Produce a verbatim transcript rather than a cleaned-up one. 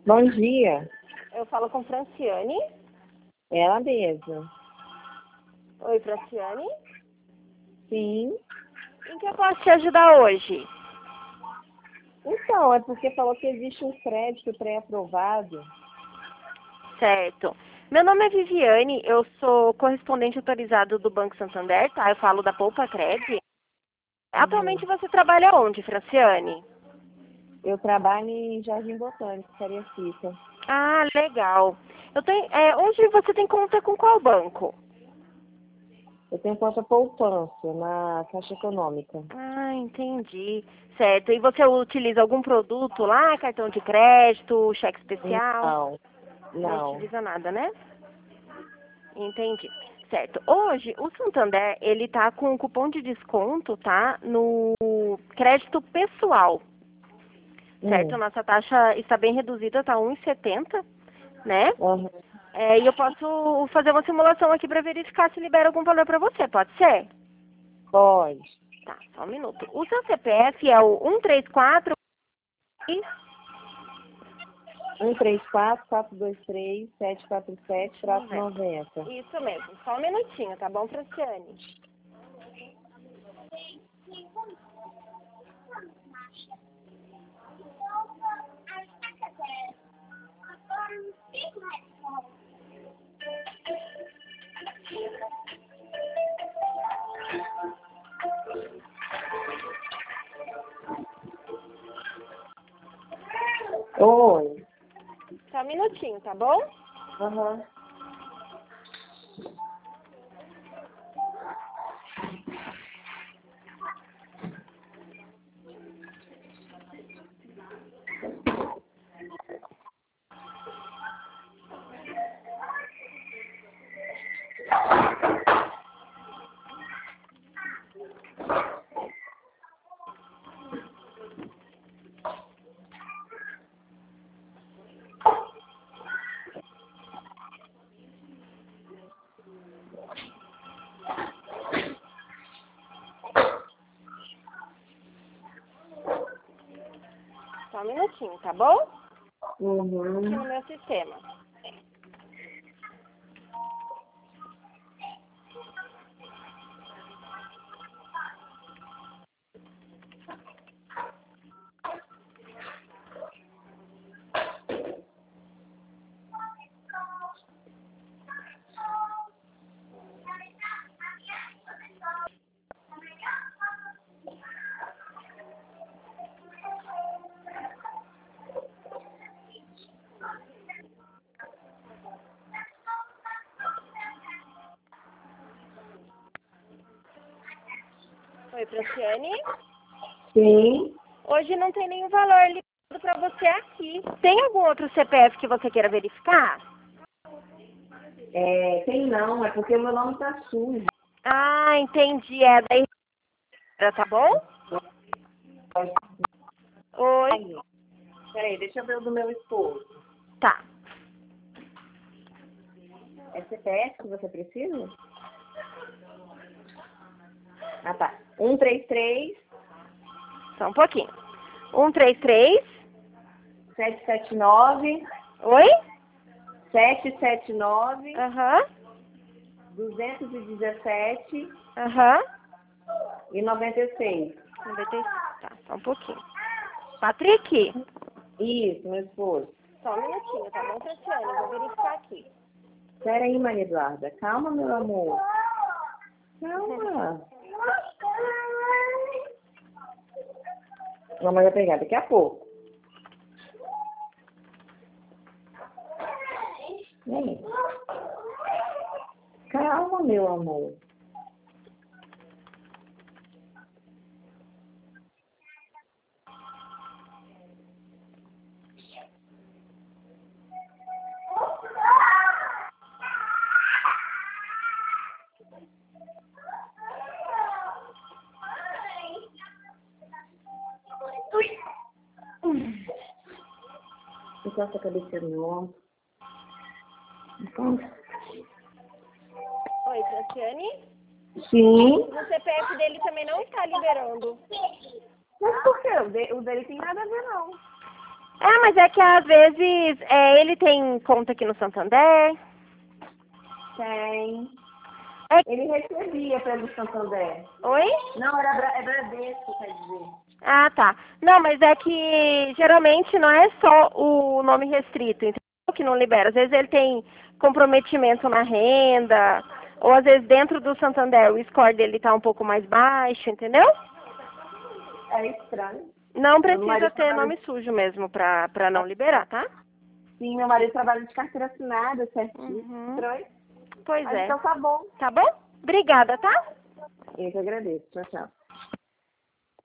Bom dia. Eu falo com Franciane. Ela mesma. Oi, Franciane. Sim. Em que eu posso te ajudar hoje? Então, é porque falou que existe um crédito pré-aprovado. Certo. Meu nome é Viviane, eu sou correspondente autorizado do Banco Santander, tá? Eu falo da Poupa Cred. Atualmente você trabalha onde, Franciane? Eu trabalho em Jardim Botânico, Cariacica. Ah, legal. Eu tenho, é, hoje você tem conta com qual banco? Eu tenho conta poupança na Caixa Econômica. Ah, entendi. Certo. E você utiliza algum produto lá? Cartão de crédito, cheque especial? Não, Não não. utiliza nada, né? Entendi. Certo. Hoje, o Santander, ele tá com um cupom de desconto, tá? No crédito pessoal. Certo? Hum. Nossa taxa está bem reduzida, tá um e setenta, né? Uhum. É, e eu posso fazer uma simulação aqui para verificar se libera algum valor para você, pode ser? Pode. Tá, só um minuto. O seu C P F é o um três quatro e... um três quatro, quatro dois três, sete quatro sete, noventa. Isso mesmo, só um minutinho, tá bom, Franciane? Oi. Só um minutinho, tá bom? Aham. Só um minutinho, tá bom? Aqui Uhum. no meu sistema. Oi, Franciane. Sim. Hoje não tem nenhum valor ligado para você aqui. Tem algum outro C P F que você queira verificar? É, tem não, é porque meu nome tá sujo. Ah, entendi. É daí, tá bom? Oi. Peraí, deixa eu ver o do meu esposo. Tá. É C P F que você precisa? Ah, tá. um três três, Só um pouquinho. Um, três, três. sete sete nove, Oi? sete sete nove, Aham. duzentos e dezessete Aham. e noventa e seis. noventa e seis. Tá, só um pouquinho. Patrick? Isso, meu esposo. Só um minutinho, tá bom, Franciane? Eu vou verificar aqui. Pera aí, Maria Eduarda. Calma, meu amor. Calma. Mamãe vai pegar daqui a pouco. Vem. Calma, meu amor. Encosta a cabeça no meu ombro. Encosta. Oi, Franciane? Sim. O C P F dele também não está liberando. Mas por quê? O de- o dele tem nada a ver, não. É, mas é que às vezes é, ele tem conta aqui no Santander. Tem. É... Ele recebia pelo Santander. Oi? Não, era Bra- é Bradesco, quer dizer. Ah, tá. Não, mas é que geralmente não é só o nome restrito, entendeu? Que não libera. Às vezes ele tem comprometimento na renda, ou às vezes dentro do Santander o score dele tá um pouco mais baixo, entendeu? É estranho. Não Meu precisa marido ter trabalha... nome sujo mesmo pra, pra não liberar, tá? Sim, meu marido trabalha de carteira assinada, certinho. Uhum. Estranho. Pois Mas é. então tá bom. Tá bom? Obrigada, tá? Eu que agradeço. Tchau, tchau.